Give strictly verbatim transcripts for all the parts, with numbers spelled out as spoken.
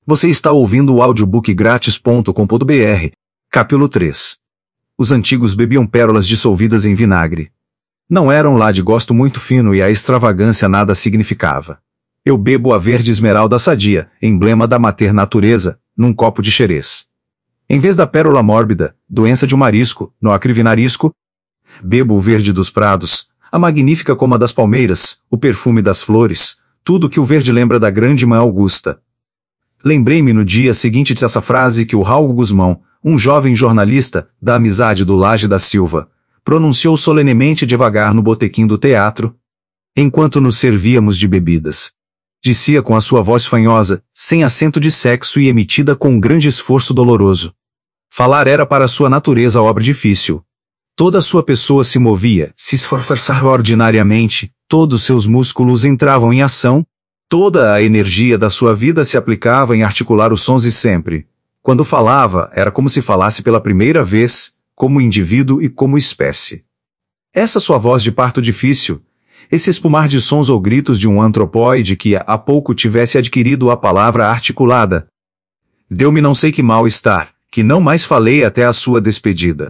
Você está ouvindo o audiobook grátis ponto com ponto br, capítulo três. Os antigos bebiam pérolas dissolvidas em vinagre. Não eram lá de gosto muito fino e a extravagância nada significava. Eu bebo a verde esmeralda sadia, emblema da mater natureza, num copo de xerez. Em vez da pérola mórbida, doença de um marisco, no acrivinarisco, bebo o verde dos prados, a magnífica coma das palmeiras, o perfume das flores, tudo que o verde lembra da grande mãe Augusta. Lembrei-me no dia seguinte dessa frase que o Raul Guzmão, um jovem jornalista, da amizade do Laje da Silva, pronunciou solenemente devagar no botequim do teatro, enquanto nos servíamos de bebidas. Dizia com a sua voz fanhosa, sem acento de sexo e emitida com um grande esforço doloroso. Falar era para sua natureza obra difícil. Toda a sua pessoa se movia, se esforçava ordinariamente, todos seus músculos entravam em ação, toda a energia da sua vida se aplicava em articular os sons e sempre. Quando falava, era como se falasse pela primeira vez, como indivíduo e como espécie. Essa sua voz de parto difícil, esse espumar de sons ou gritos de um antropóide que há pouco tivesse adquirido a palavra articulada, deu-me não sei que mal-estar, que não mais falei até a sua despedida.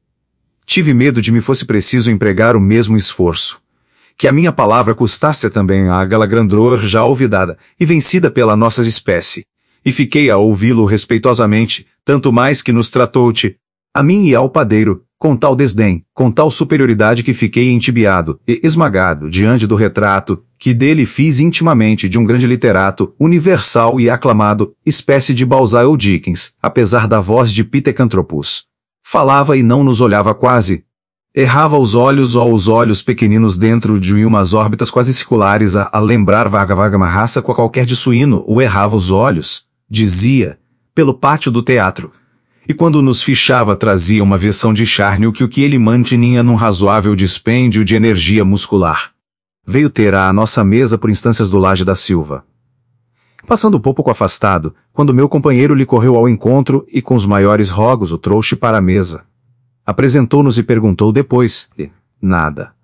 Tive medo de me fosse preciso empregar o mesmo esforço. Que a minha palavra custasse também a Galagrandor já olvidada e vencida pela nossa espécie. E fiquei a ouvi-lo respeitosamente, tanto mais que nos tratou-te, a mim e ao padeiro, com tal desdém, com tal superioridade que fiquei entibiado e esmagado diante do retrato, que dele fiz intimamente de um grande literato, universal e aclamado, espécie de Balzac ou Dickens, apesar da voz de Pithecanthropus. Falava e não nos olhava quase. Errava os olhos ou os olhos pequeninos dentro de umas órbitas quase circulares a, a lembrar vaga vaga uma raça com qualquer de suíno, ou errava os olhos, dizia, pelo pátio do teatro. E quando nos fichava trazia uma versão de charnio que o que ele mantinha num razoável dispêndio de energia muscular. Veio ter à nossa mesa por instâncias do Laje da Silva. Passando um pouco afastado, quando meu companheiro lhe correu ao encontro e com os maiores rogos o trouxe para a mesa. Apresentou-nos e perguntou depois, e, nada.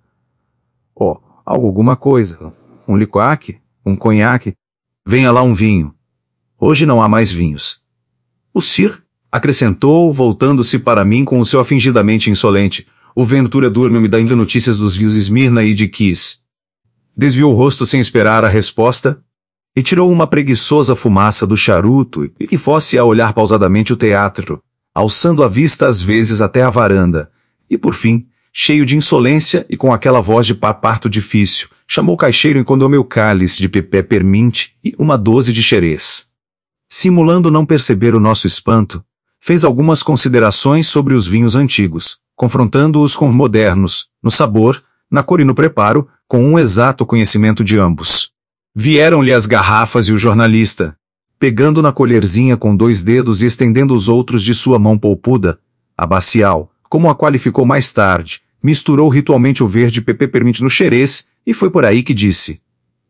Oh, alguma coisa, um liquaque, um conhaque, venha lá um vinho. Hoje não há mais vinhos. O Sir, acrescentou, voltando-se para mim com o seu afingidamente insolente, o Ventura durma-me dando notícias dos vinhos Esmirna e de Kiss. Desviou o rosto sem esperar a resposta, e tirou uma preguiçosa fumaça do charuto e fosse a olhar pausadamente o teatro, alçando a vista às vezes até a varanda, e por fim, cheio de insolência e com aquela voz de parto difícil, chamou o caixeiro e encomendou meu cálice de pepé perminte e uma doze de xerez. Simulando não perceber o nosso espanto, fez algumas considerações sobre os vinhos antigos, confrontando-os com modernos, no sabor, na cor e no preparo, com um exato conhecimento de ambos. Vieram-lhe as garrafas e o jornalista, pegando na colherzinha com dois dedos e estendendo os outros de sua mão polpuda, a bacial, como a qualificou mais tarde, misturou ritualmente o verde P P permite no xerez, e foi por aí que disse.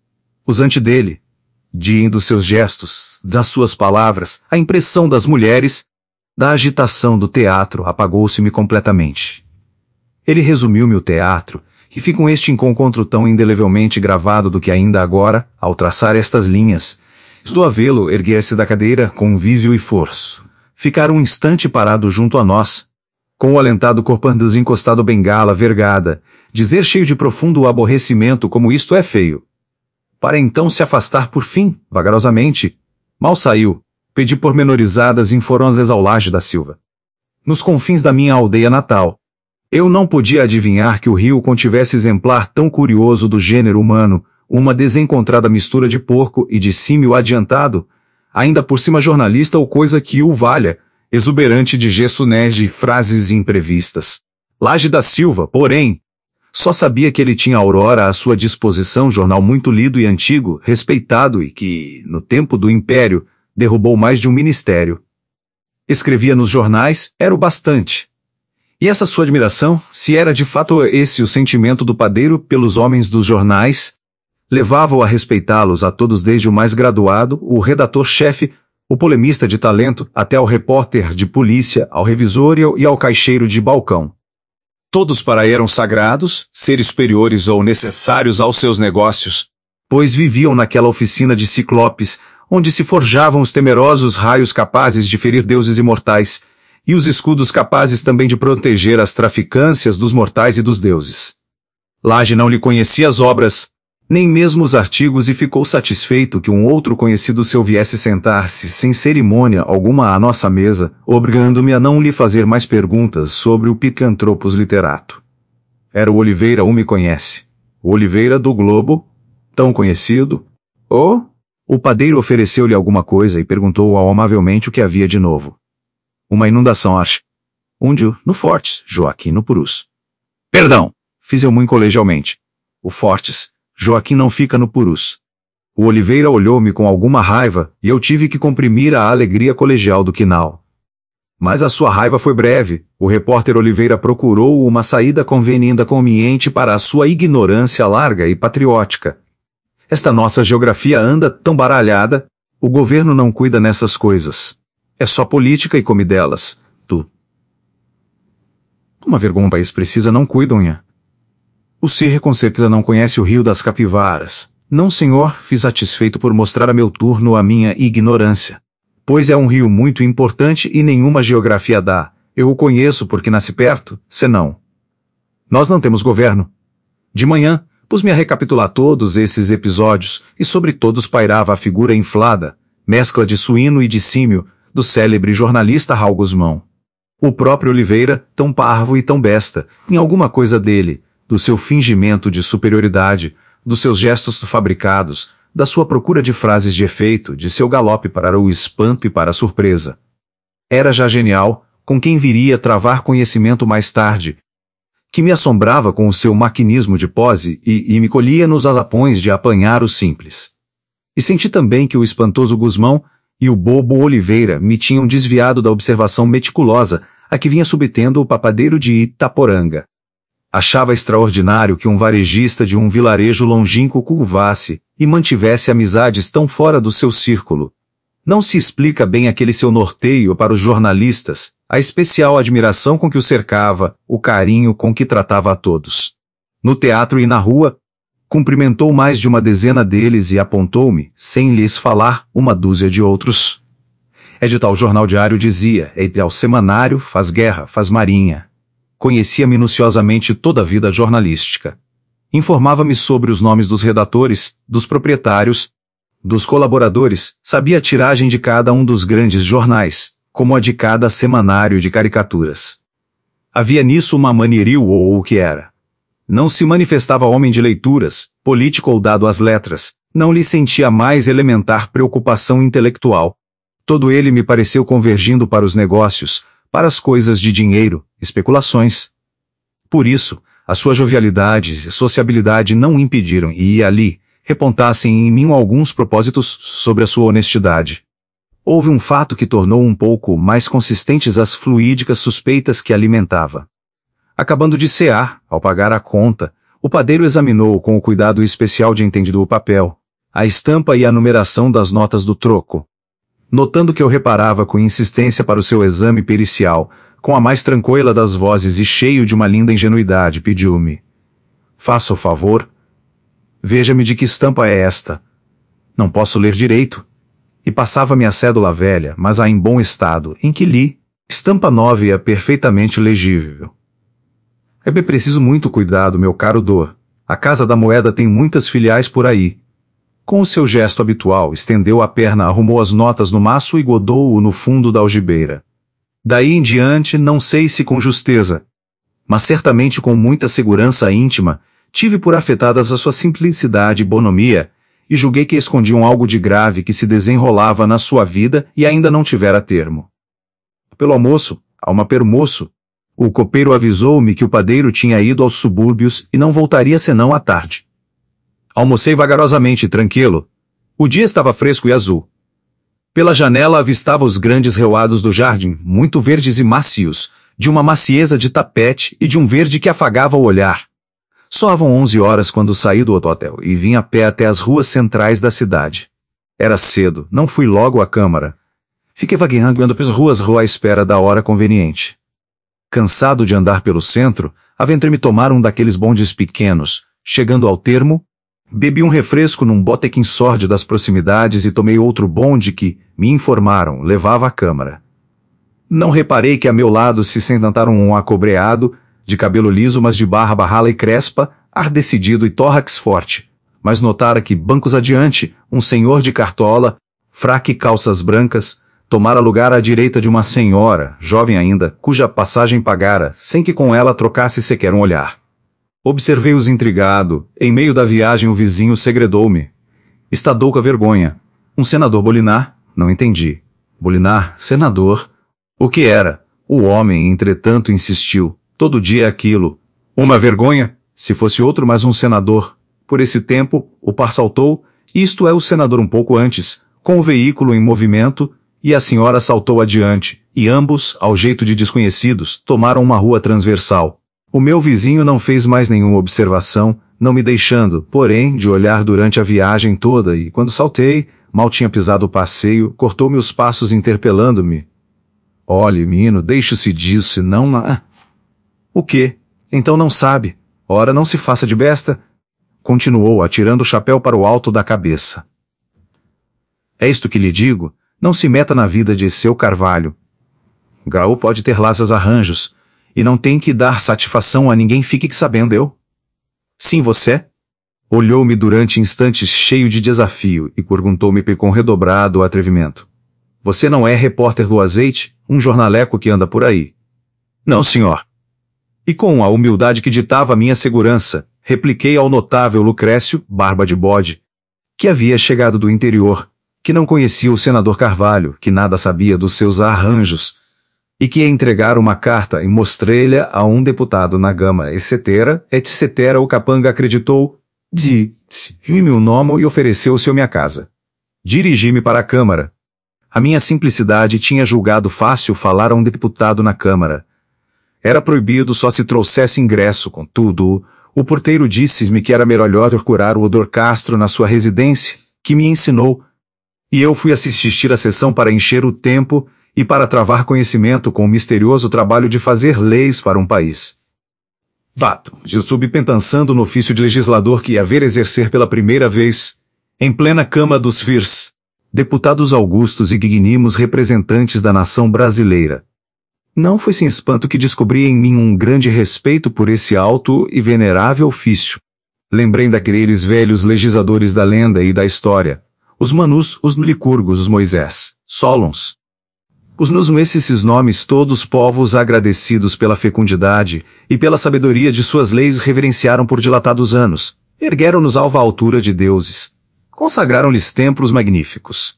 Usante dele, de dos seus gestos, das suas palavras, a impressão das mulheres, da agitação do teatro apagou-se-me completamente. Ele resumiu-me o teatro, e fico com este encontro tão indelevelmente gravado do que ainda agora, ao traçar estas linhas, estou a vê-lo erguer-se da cadeira com vício e forço, ficar um instante parado junto a nós, com o alentado corpo desencostado bengala vergada, dizer cheio de profundo aborrecimento como isto é feio. Para então se afastar por fim, vagarosamente. Mal saiu, pedi pormenorizadas inforões ao Laje da Silva. Nos confins da minha aldeia natal, eu não podia adivinhar que o rio contivesse exemplar tão curioso do gênero humano, uma desencontrada mistura de porco e de símio adiantado, ainda por cima jornalista ou coisa que o valha, exuberante de gesso nege e frases imprevistas. Laje da Silva, porém, só sabia que ele tinha Aurora à sua disposição, jornal muito lido e antigo, respeitado e que, no tempo do Império, derrubou mais de um ministério. Escrevia nos jornais, era o bastante. E essa sua admiração, se era de fato esse o sentimento do padeiro pelos homens dos jornais, levava-o a respeitá-los a todos desde o mais graduado, o redator-chefe, o polemista de talento, até ao repórter de polícia, ao revisor e ao caixeiro de balcão. Todos para eram sagrados, seres superiores ou necessários aos seus negócios, pois viviam naquela oficina de ciclopes, onde se forjavam os temerosos raios capazes de ferir deuses imortais, e os escudos capazes também de proteger as traficâncias dos mortais e dos deuses. Lage não lhe conhecia as obras, nem mesmo os artigos, e ficou satisfeito que um outro conhecido seu viesse sentar-se sem cerimônia alguma à nossa mesa, obrigando-me a não lhe fazer mais perguntas sobre o Picanthropus literato. Era o Oliveira, o me conhece. O Oliveira do Globo, tão conhecido. Oh? O padeiro ofereceu-lhe alguma coisa e perguntou-o amavelmente o que havia de novo. Uma inundação, acho. Onde? No Fortes, Joaquim, no Purus. Perdão! Fiz eu muito colegialmente. O Fortes, Joaquim, não fica no Purus. O Oliveira olhou-me com alguma raiva, e eu tive que comprimir a alegria colegial do quinal. Mas a sua raiva foi breve. O repórter Oliveira procurou uma saída conveniente conveniente para a sua ignorância larga e patriótica. Esta nossa geografia anda tão baralhada, o governo não cuida nessas coisas. É só política e come delas. Tu. Uma vergonha um país precisa não cuidam, nha. O Sirre com certeza não conhece o Rio das Capivaras. Não, senhor, fiz satisfeito por mostrar a meu turno a minha ignorância. Pois é um rio muito importante e nenhuma geografia dá. Eu o conheço porque nasci perto, senão. Nós não temos governo. De manhã, pus-me a recapitular todos esses episódios, e sobre todos pairava a figura inflada, mescla de suíno e de símio, do célebre jornalista Raul Guzmão. O próprio Oliveira, tão parvo e tão besta, em alguma coisa dele, do seu fingimento de superioridade, dos seus gestos fabricados, da sua procura de frases de efeito, de seu galope para o espanto e para a surpresa. Era já genial, com quem viria travar conhecimento mais tarde, que me assombrava com o seu maquinismo de pose e, e me colhia nos azapões de apanhar o simples. E senti também que o espantoso Guzmão e o bobo Oliveira me tinham desviado da observação meticulosa a que vinha subtendo o papadeiro de Itaporanga. Achava extraordinário que um varejista de um vilarejo longínquo curvasse e mantivesse amizades tão fora do seu círculo. Não se explica bem aquele seu norteio para os jornalistas, a especial admiração com que o cercava, o carinho com que tratava a todos. No teatro e na rua, cumprimentou mais de uma dezena deles e apontou-me, sem lhes falar, uma dúzia de outros. É de tal jornal diário dizia, é de tal semanário, faz guerra, faz marinha. Conhecia minuciosamente toda a vida jornalística. Informava-me sobre os nomes dos redatores, dos proprietários, dos colaboradores, sabia a tiragem de cada um dos grandes jornais, como a de cada semanário de caricaturas. Havia nisso uma manieril ou o que era. Não se manifestava homem de leituras, político ou dado às letras, não lhe sentia mais elementar preocupação intelectual. Todo ele me pareceu convergindo para os negócios, para as coisas de dinheiro, especulações. Por isso, a sua jovialidade e sociabilidade não impediram e ali repontassem em mim alguns propósitos sobre a sua honestidade. Houve um fato que tornou um pouco mais consistentes as fluídicas suspeitas que alimentava. Acabando de cear, ao pagar a conta, o padeiro examinou com o cuidado especial de entendido o papel, a estampa e a numeração das notas do troco. Notando que eu reparava com insistência para o seu exame pericial, com a mais tranquila das vozes e cheio de uma linda ingenuidade, pediu-me: faça o favor. Veja-me de que estampa é esta. Não posso ler direito. E passava-me a cédula velha, mas a em bom estado, em que li, estampa nova e é perfeitamente legível. É bem preciso muito cuidado, meu caro Dor. A Casa da Moeda tem muitas filiais por aí. Com o seu gesto habitual, estendeu a perna, arrumou as notas no maço e godou-o no fundo da algibeira. Daí em diante, não sei se com justeza, mas certamente com muita segurança íntima, tive por afetadas a sua simplicidade e bonomia, e julguei que escondiam algo de grave que se desenrolava na sua vida e ainda não tivera termo. Pelo almoço, ao uma permoço, o copeiro avisou-me que o padeiro tinha ido aos subúrbios e não voltaria senão à tarde. Almocei vagarosamente e tranquilo. O dia estava fresco e azul. Pela janela avistava os grandes reoados do jardim, muito verdes e macios, de uma macieza de tapete e de um verde que afagava o olhar. Soavam onze horas quando saí do hotel e vim a pé até as ruas centrais da cidade. Era cedo, não fui logo à Câmara. Fiquei vagueando pelas ruas à espera da hora conveniente. Cansado de andar pelo centro, aventurei-me tomar um daqueles bondes pequenos. Chegando ao termo, Bebi um refresco num botequim sórdido das proximidades e tomei outro bonde que, me informaram, levava à câmara. Não reparei que a meu lado se sentaram um acobreado, de cabelo liso mas de barba rala e crespa, ar decidido e tórax forte, mas notara que, bancos adiante, um senhor de cartola, fraque e calças brancas, tomara lugar à direita de uma senhora, jovem ainda, cuja passagem pagara, sem que com ela trocasse sequer um olhar. Observei-os intrigado. Em meio da viagem o vizinho segredou-me. Estadou com a vergonha. Um senador Bolinar? Não entendi. Bolinar? Senador? O que era? O homem, entretanto, insistiu. Todo dia é aquilo. Uma vergonha? Se fosse outro, mas um senador. Por esse tempo, o par saltou, isto é o senador um pouco antes, com o veículo em movimento, e a senhora saltou adiante, e ambos, ao jeito de desconhecidos, tomaram uma rua transversal. O meu vizinho não fez mais nenhuma observação, não me deixando, porém, de olhar durante a viagem toda e, quando saltei, mal tinha pisado o passeio, cortou-me os passos interpelando-me. Olhe, menino, deixe-se disso e não... Ah. O quê? Então não sabe. Ora, não se faça de besta. Continuou, atirando o chapéu para o alto da cabeça. É isto que lhe digo, não se meta na vida de seu Carvalho. Graú pode ter lá seus arranjos, e não tem que dar satisfação a ninguém, fique sabendo eu. Sim, você? Olhou-me durante instantes cheio de desafio e perguntou-me com redobrado atrevimento. Você não é repórter do Azeite, um jornaleco que anda por aí? Não, senhor. E com a humildade que ditava a minha segurança, repliquei ao notável Lucrécio, barba de bode, que havia chegado do interior, que não conhecia o senador Carvalho, que nada sabia dos seus arranjos, e que ia entregar uma carta e mostrei-lhe a um deputado na gama, etc, etc. O capanga acreditou, disse-me o nome e ofereceu-se a minha casa. Dirigi-me para a Câmara. A minha simplicidade tinha julgado fácil falar a um deputado na Câmara. Era proibido só se trouxesse ingresso, contudo, o porteiro disse-me que era melhor procurar o Odor Castro na sua residência, que me ensinou, e eu fui assistir à sessão para encher o tempo e para travar conhecimento com o misterioso trabalho de fazer leis para um país. Fato, eu soube pensando no ofício de legislador que ia haver exercer pela primeira vez, em plena Câmara dos Firs, deputados augustos e dignimos representantes da nação brasileira. Não foi sem espanto que descobri em mim um grande respeito por esse alto e venerável ofício. Lembrei daqueles velhos legisladores da lenda e da história, os Manus, os Licurgos, os Moisés, Solons. Os nos esses nomes todos povos agradecidos pela fecundidade e pela sabedoria de suas leis reverenciaram por dilatados anos, ergueram-nos à altura de deuses, consagraram-lhes templos magníficos.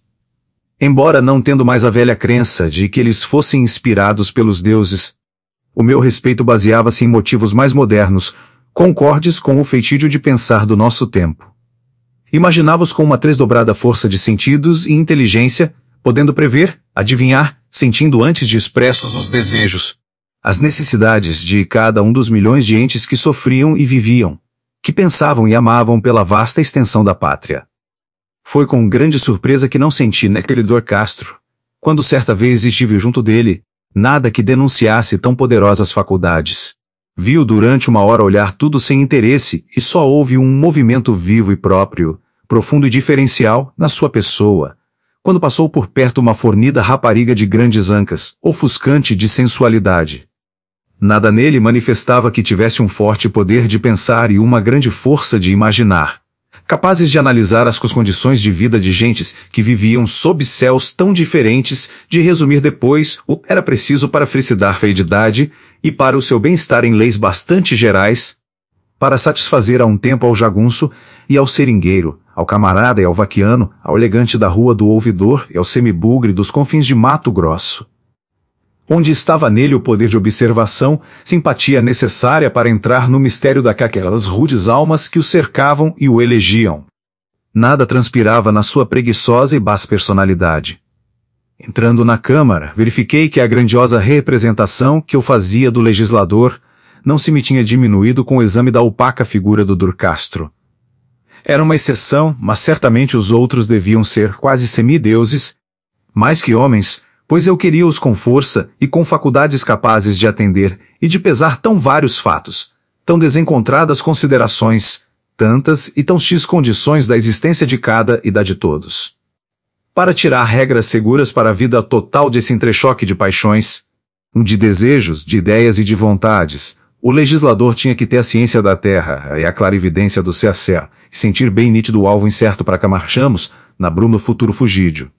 Embora não tendo mais a velha crença de que eles fossem inspirados pelos deuses, o meu respeito baseava-se em motivos mais modernos, concordes com o feitio de pensar do nosso tempo. Imaginava-os com uma tresdobrada força de sentidos e inteligência, podendo prever, adivinhar, sentindo antes de expressos os desejos, as necessidades de cada um dos milhões de entes que sofriam e viviam, que pensavam e amavam pela vasta extensão da pátria. Foi com grande surpresa que não senti naquele Odor Castro, quando certa vez estive junto dele, nada que denunciasse tão poderosas faculdades. Viu durante uma hora olhar tudo sem interesse e só houve um movimento vivo e próprio, profundo e diferencial, na sua pessoa, quando passou por perto uma fornida rapariga de grandes ancas, ofuscante de sensualidade. Nada nele manifestava que tivesse um forte poder de pensar e uma grande força de imaginar, capazes de analisar as condições de vida de gentes que viviam sob céus tão diferentes, de resumir depois o que era preciso para a felicidade, feidade e para o seu bem-estar em leis bastante gerais, para satisfazer a um tempo ao jagunço e ao seringueiro, ao camarada e ao vaquiano, ao elegante da rua do ouvidor e ao semibugre dos confins de Mato Grosso. Onde estava nele o poder de observação, simpatia necessária para entrar no mistério daquelas rudes almas que o cercavam e o elegiam. Nada transpirava na sua preguiçosa e baixa personalidade. Entrando na Câmara, verifiquei que a grandiosa representação que eu fazia do legislador não se me tinha diminuído com o exame da opaca figura do Odor Castro. Era uma exceção, mas certamente os outros deviam ser quase semideuses, mais que homens, pois eu queria-os com força e com faculdades capazes de atender e de pesar tão vários fatos, tão desencontradas considerações, tantas e tão x condições da existência de cada e da de todos. Para tirar regras seguras para a vida total desse entrechoque de paixões, de desejos, de ideias e de vontades, o legislador tinha que ter a ciência da terra e a clarividência do ser-a-ser, e sentir bem nítido o alvo incerto para que marchamos, na bruma do futuro fugídio.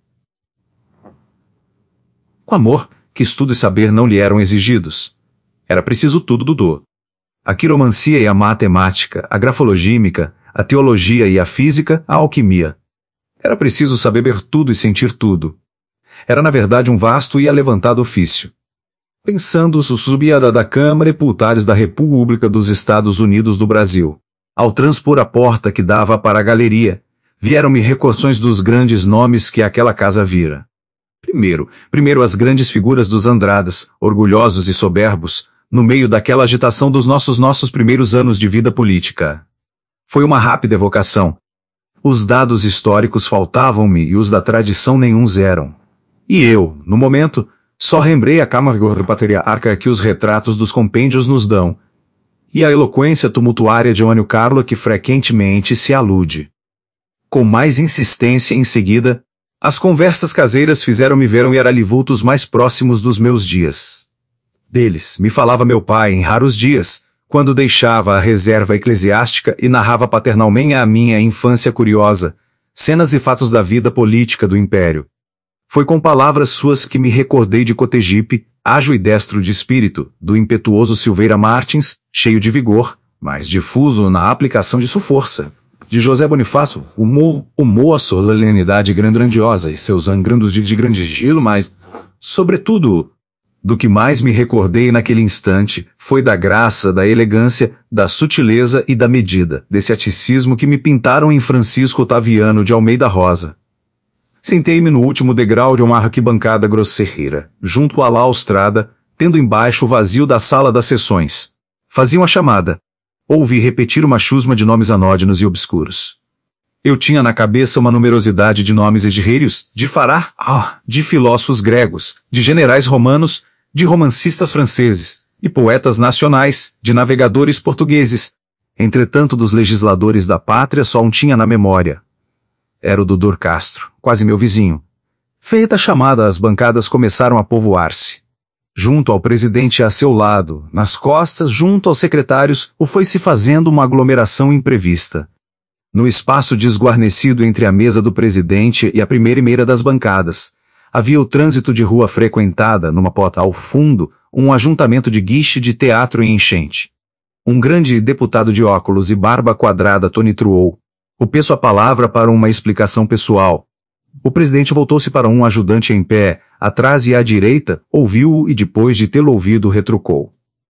Com amor, que estudo e saber não lhe eram exigidos. Era preciso tudo do do. A quiromancia e a matemática, a grafologímica, a teologia e a física, a alquimia. Era preciso saber tudo e sentir tudo. Era na verdade um vasto e alevantado ofício. Pensando subia da Câmara e Pultares da República dos Estados Unidos do Brasil. Ao transpor a porta que dava para a galeria, vieram-me recordações dos grandes nomes que aquela casa vira. Primeiro, primeiro as grandes figuras dos Andradas, orgulhosos e soberbos, no meio daquela agitação dos nossos nossos primeiros anos de vida política. Foi uma rápida evocação. Os dados históricos faltavam-me e os da tradição nenhuns eram. E eu, no momento, só lembrei a Câmara patriarca que os retratos dos compêndios nos dão, e a eloquência tumultuária de Antônio Carlo que frequentemente se alude. Com mais insistência em seguida, as conversas caseiras fizeram-me ver e era-lhe vultos mais próximos dos meus dias. Deles, me falava meu pai em raros dias, quando deixava a reserva eclesiástica e narrava paternalmente a minha infância curiosa, cenas e fatos da vida política do Império. Foi com palavras suas que me recordei de Cotegipe, ágil e destro de espírito, do impetuoso Silveira Martins, cheio de vigor, mas difuso na aplicação de sua força. De José Bonifácio, humor, humor a solenidade grandiosa e seus angrandos de, de grande estilo, mas, sobretudo, do que mais me recordei naquele instante, foi da graça, da elegância, da sutileza e da medida, desse aticismo que me pintaram em Francisco Otaviano de Almeida Rosa. Sentei-me no último degrau de uma arquibancada grosseira, junto à laustrada, tendo embaixo o vazio da sala das sessões. Faziam a chamada. Ouvi repetir uma chusma de nomes anódinos e obscuros. Eu tinha na cabeça uma numerosidade de nomes egípcios, de fará, ah, de filósofos gregos, de generais romanos, de romancistas franceses, e poetas nacionais, de navegadores portugueses. Entretanto, dos legisladores da pátria só um tinha na memória. Era o doutor Castro, quase meu vizinho. Feita a chamada, as bancadas começaram a povoar-se. Junto ao presidente a seu lado, nas costas, junto aos secretários, o foi-se fazendo uma aglomeração imprevista. No espaço desguarnecido entre a mesa do presidente e a primeira meira das bancadas, havia o trânsito de rua frequentada, numa porta ao fundo, um ajuntamento de guiche de teatro em enchente. Um grande deputado de óculos e barba quadrada tonitruou. O peço a palavra para uma explicação pessoal. O presidente voltou-se para um ajudante em pé, atrás e à direita, ouviu-o e depois de tê-lo ouvido retrucou.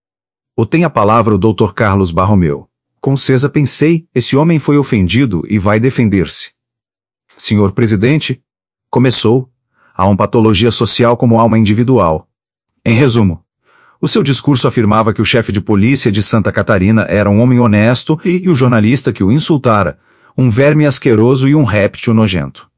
O tem a palavra o doutor Carlos Barromeu. Com certeza pensei, esse homem foi ofendido e vai defender-se. Senhor presidente, começou, há uma patologia social como alma individual. Em resumo, o seu discurso afirmava que o chefe de polícia de Santa Catarina era um homem honesto e, e o jornalista que o insultara, um verme asqueroso e um réptil nojento.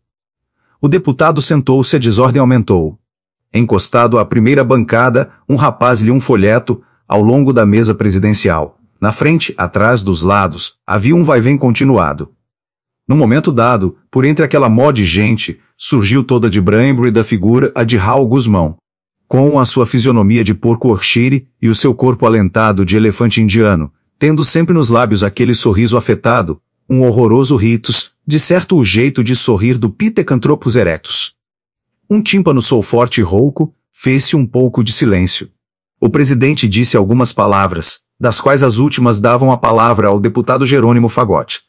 O deputado sentou-se e a desordem aumentou. Encostado à primeira bancada, um rapaz lia um folheto, ao longo da mesa presidencial. Na frente, atrás, dos lados, havia um vai-vem continuado. No momento dado, por entre aquela mó de gente, surgiu toda de branco da figura a de Raul Guzmão, com a sua fisionomia de porco Yorkshire e o seu corpo alentado de elefante indiano, tendo sempre nos lábios aquele sorriso afetado, um horroroso ritus, de certo o jeito de sorrir do Pithecanthropus erectus. Um tímpano sou forte e rouco, fez-se um pouco de silêncio. O presidente disse algumas palavras, das quais as últimas davam a palavra ao deputado Jerônimo Fagotti.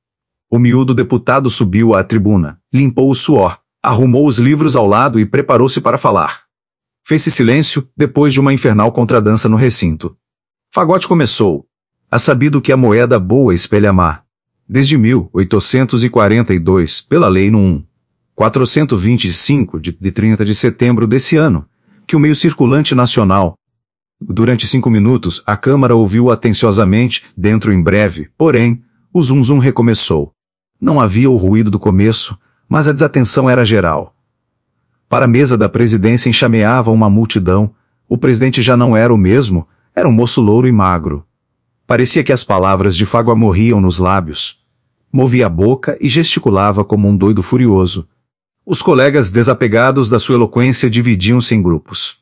O miúdo deputado subiu à tribuna, limpou o suor, arrumou os livros ao lado e preparou-se para falar. Fez-se silêncio, depois de uma infernal contradança no recinto. Fagotti começou. Há sabido que a moeda boa espelha a má. Desde mil oitocentos e quarenta e dois, pela Lei número quatrocentos e vinte e cinco, de, de trinta de setembro desse ano, que o meio circulante nacional. Durante cinco minutos, a Câmara ouviu atenciosamente, dentro em breve, porém, o zum-zum recomeçou. Não havia o ruído do começo, mas a desatenção era geral. Para a mesa da presidência enxameava uma multidão, o presidente já não era o mesmo, era um moço louro e magro. Parecia que as palavras de Fágua morriam nos lábios. Movia a boca e gesticulava como um doido furioso. Os colegas desapegados da sua eloquência dividiam-se em grupos.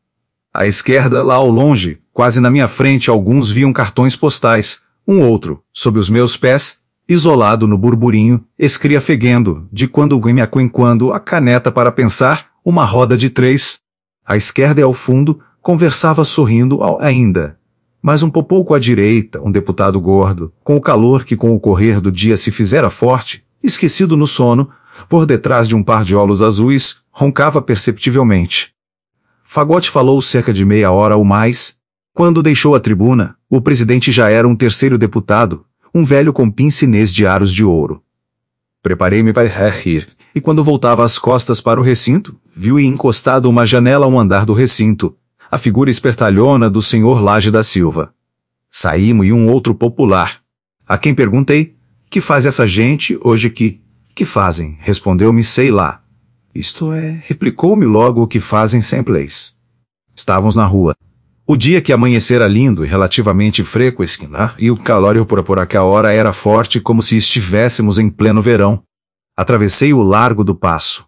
À esquerda, lá ao longe, quase na minha frente, alguns viam cartões postais. Um outro, sob os meus pés, isolado no burburinho, escria feguendo, de quando em quando, a caneta para pensar, uma roda de três. À esquerda e ao fundo, conversava sorrindo ao ainda. Mas um pouco à direita, um deputado gordo, com o calor que com o correr do dia se fizera forte, esquecido no sono, por detrás de um par de olhos azuis, roncava perceptivelmente. Fagote falou cerca de meia hora ou mais. Quando deixou a tribuna, o presidente já era um terceiro deputado, um velho com pince-nez de aros de ouro. Preparei-me para rir, e quando voltava as costas para o recinto, viu encostado uma janela a um andar do recinto, a figura espertalhona do senhor Laje da Silva. Saímo e um outro popular. A quem perguntei, que faz essa gente hoje aqui? Que fazem? Respondeu-me, sei lá. Isto é, replicou-me logo o que fazem sempre. Estávamos na rua. O dia que amanhecera lindo e relativamente fresco, esquinar, e o calor por, por aquela hora era forte como se estivéssemos em pleno verão. Atravessei o largo do Paço.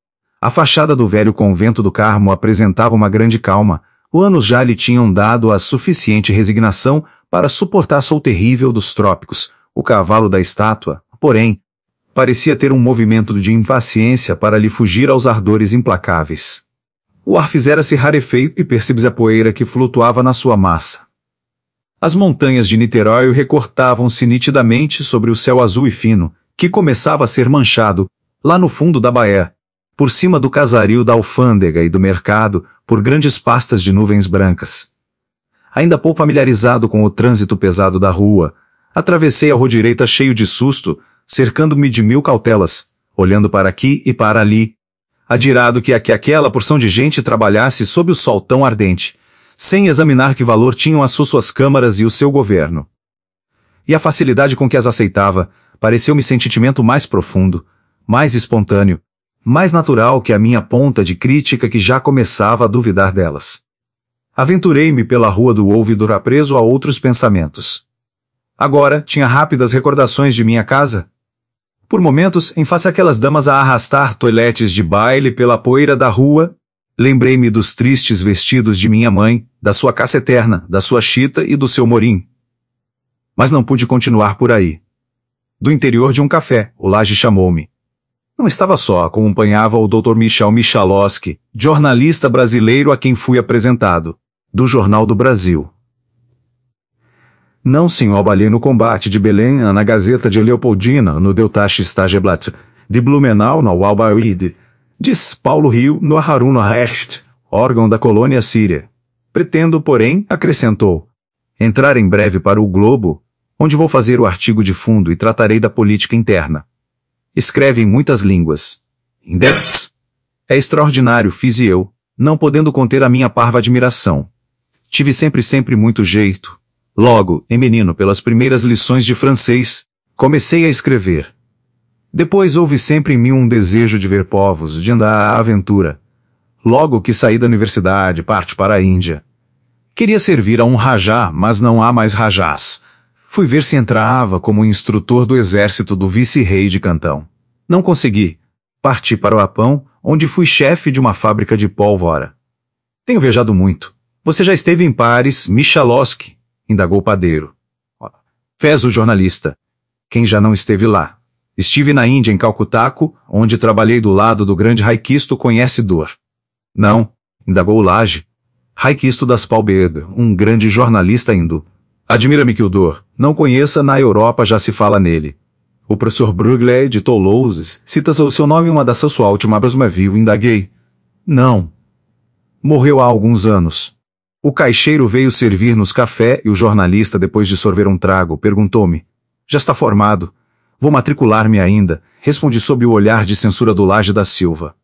A fachada do velho convento do Carmo apresentava uma grande calma. Os anos já lhe tinham dado a suficiente resignação para suportar sol terrível dos trópicos. O cavalo da estátua, porém, parecia ter um movimento de impaciência para lhe fugir aos ardores implacáveis. O ar fizera-se rarefeito e percebes a poeira que flutuava na sua massa. As montanhas de Niterói recortavam-se nitidamente sobre o céu azul e fino, que começava a ser manchado, lá no fundo da baía, por cima do casario da alfândega e do mercado, por grandes pastas de nuvens brancas. Ainda pouco familiarizado com o trânsito pesado da rua, atravessei a rua direita cheio de susto, cercando-me de mil cautelas, olhando para aqui e para ali, admirado que aqui aquela porção de gente trabalhasse sob o sol tão ardente, sem examinar que valor tinham as suas câmaras e o seu governo. E a facilidade com que as aceitava, pareceu-me sentimento mais profundo, mais espontâneo, mais natural que a minha ponta de crítica que já começava a duvidar delas. Aventurei-me pela rua do ouvidor preso a outros pensamentos. Agora tinha rápidas recordações de minha casa. Por momentos, em face àquelas damas a arrastar toiletes de baile pela poeira da rua, lembrei-me dos tristes vestidos de minha mãe, da sua caça eterna, da sua chita e do seu morim. Mas não pude continuar por aí. Do interior de um café, o Laje chamou-me. Não estava só, acompanhava o doutor Michel Michalowski, jornalista brasileiro a quem fui apresentado, do Jornal do Brasil. Não, senhor, balhei no combate de Belém, na Gazeta de Leopoldina, no Deutsches Tageblatt, de Blumenau, no Albaide, diz Paulo Rio, no Harun Recht, órgão da colônia síria. Pretendo, porém, acrescentou, entrar em breve para o Globo, onde vou fazer o artigo de fundo e tratarei da política interna. Escreve em muitas línguas. Index. É extraordinário, fiz eu, não podendo conter a minha parva admiração. Tive sempre sempre muito jeito. Logo, em menino, pelas primeiras lições de francês, comecei a escrever. Depois houve sempre em mim um desejo de ver povos, de andar à aventura. Logo que saí da universidade, parti para a Índia. Queria servir a um rajá, mas não há mais rajás. Fui ver se entrava como instrutor do exército do vice-rei de Cantão. Não consegui. Parti para o Japão, onde fui chefe de uma fábrica de pólvora. Tenho viajado muito. Você já esteve em Paris, Michalowski? Indagou o padeiro. Fez o jornalista. Quem já não esteve lá? Estive na Índia, em Calcutaco, onde trabalhei do lado do grande Raiquisto conhecedor. Não, indagou o Laje. Raiquisto das Palbeda, um grande jornalista hindu. Admira-me que o Dor não conheça, na Europa já se fala nele. O professor Brugley de Toulouse cita o seu nome em uma das suas últimas obras, viu, indaguei. Não. Morreu há alguns anos. O caixeiro veio servir-nos café e o jornalista, depois de sorver um trago, perguntou-me. Já está formado. Vou matricular-me ainda, respondi sob o olhar de censura do Laje da Silva.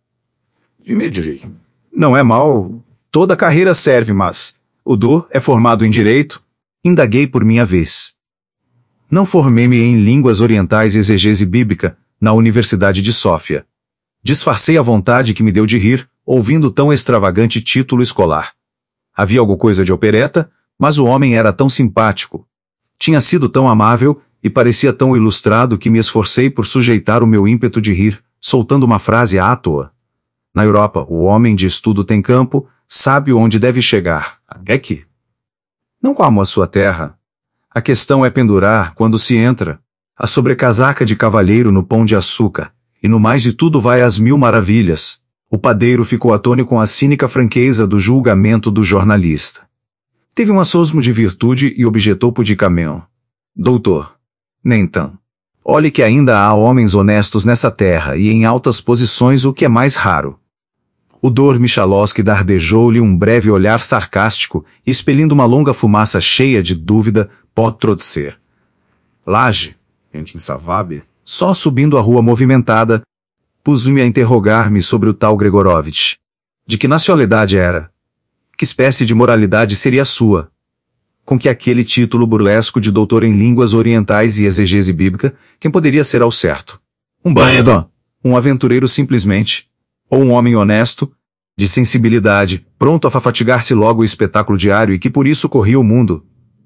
Não é mal. Toda carreira serve, mas... O Dor é formado em Direito? Indaguei por minha vez. Não formei-me em Línguas Orientais e Exegese Bíblica, na Universidade de Sófia. Disfarcei a vontade que me deu de rir, ouvindo tão extravagante título escolar. Havia alguma coisa de opereta, mas o homem era tão simpático. Tinha sido tão amável, e parecia tão ilustrado que me esforcei por sujeitar o meu ímpeto de rir, soltando uma frase à toa. Na Europa, o homem de estudo tem campo, sabe onde deve chegar. É que não como a sua terra. A questão é pendurar, quando se entra, a sobrecasaca de cavalheiro no pão de açúcar, e no mais de tudo vai às mil maravilhas. O padeiro ficou atônito com a cínica franqueza do julgamento do jornalista. Teve um assosmo de virtude e objetou pudicamente: doutor, nem tão. Olhe que ainda há homens honestos nessa terra e em altas posições, o que é mais raro. O Dor Michalowski dardejou-lhe um breve olhar sarcástico, expelindo uma longa fumaça cheia de dúvida. Pode ser. Laje, gente em Savabe, só subindo a rua movimentada, pus-me a interrogar-me sobre o tal Gregorovitch. De que nacionalidade era? Que espécie de moralidade seria a sua? Com que aquele título burlesco de doutor em línguas orientais e exegese bíblica, quem poderia ser ao certo? Um banhedão, um aventureiro simplesmente, ou um homem honesto, de sensibilidade, pronto a fatigar-se logo o espetáculo diário e que por isso corria o mundo?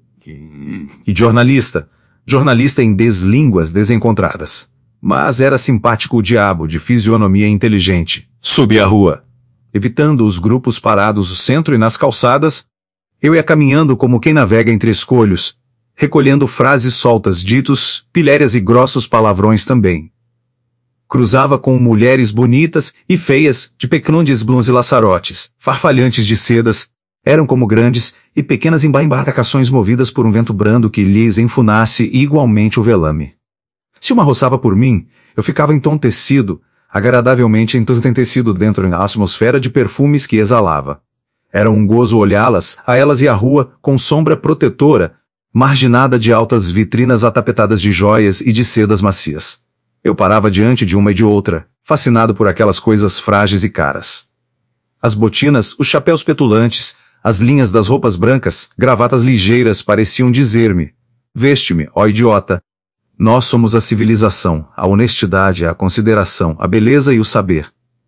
E jornalista, jornalista em deslínguas desencontradas. Mas era simpático o diabo, de fisionomia inteligente. Subi a rua, evitando os grupos parados no centro e nas calçadas. Eu ia caminhando como quem navega entre escolhos, recolhendo frases soltas, ditos, pilhérias e grossos palavrões também. Cruzava com mulheres bonitas e feias, de pequenondes blons e laçarotes, farfalhantes de sedas, eram como grandes e pequenas embarcações movidas por um vento brando que lhes enfunasse igualmente o velame. Se uma roçava por mim, eu ficava entontecido, agradavelmente entontecido dentro da atmosfera de perfumes que exalava. Era um gozo olhá-las, a elas e a rua, com sombra protetora, marginada de altas vitrinas atapetadas de joias e de sedas macias. Eu parava diante de uma e de outra, fascinado por aquelas coisas frágeis e caras. As botinas, os chapéus petulantes, as linhas das roupas brancas, gravatas ligeiras pareciam dizer-me: veste-me, ó idiota. Nós somos a civilização, a honestidade, a consideração, a beleza e o saber.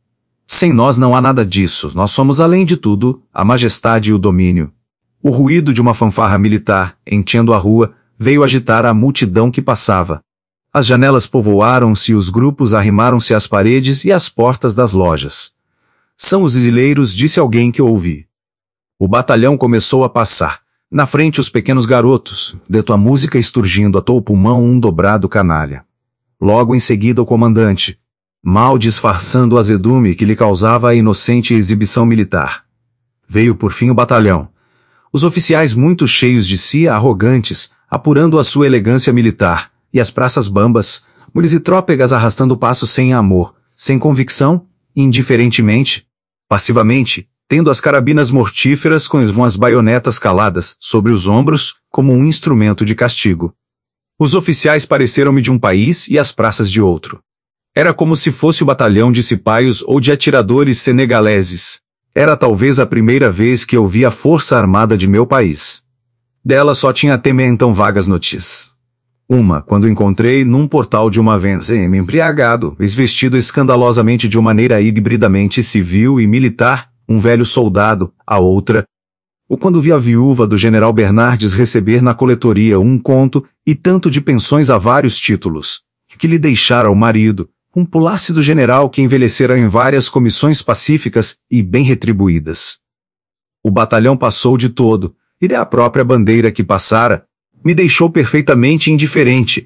Sem nós não há nada disso, nós somos além de tudo, a majestade e o domínio. O ruído de uma fanfarra militar, enchendo a rua, veio agitar a multidão que passava. As janelas povoaram-se e os grupos arrimaram-se às paredes e às portas das lojas. São os exileiros, disse alguém que ouvi. O batalhão começou a passar. Na frente os pequenos garotos, de tua música esturgindo a teu pulmão um dobrado canalha. Logo em seguida o comandante, mal disfarçando o azedume que lhe causava a inocente exibição militar. Veio por fim o batalhão. Os oficiais muito cheios de si, arrogantes, apurando a sua elegância militar, e as praças bambas, mulheres e trópegas arrastando o passo sem amor, sem convicção, indiferentemente, passivamente, tendo as carabinas mortíferas com as baionetas caladas sobre os ombros, como um instrumento de castigo. Os oficiais pareceram-me de um país e as praças de outro. Era como se fosse o batalhão de cipaios ou de atiradores senegaleses. Era talvez a primeira vez que eu vi a força armada de meu país. Dela só tinha até então vagas notícias. Uma, quando encontrei num portal de uma vez me embriagado, vestido escandalosamente de uma maneira hibridamente civil e militar, um velho soldado, a outra, ou quando vi a viúva do general Bernardes receber na coletoria um conto e tanto de pensões a vários títulos, que lhe deixara o marido, um plácido general que envelhecera em várias comissões pacíficas e bem retribuídas. O batalhão passou de todo, e a própria bandeira que passara, me deixou perfeitamente indiferente,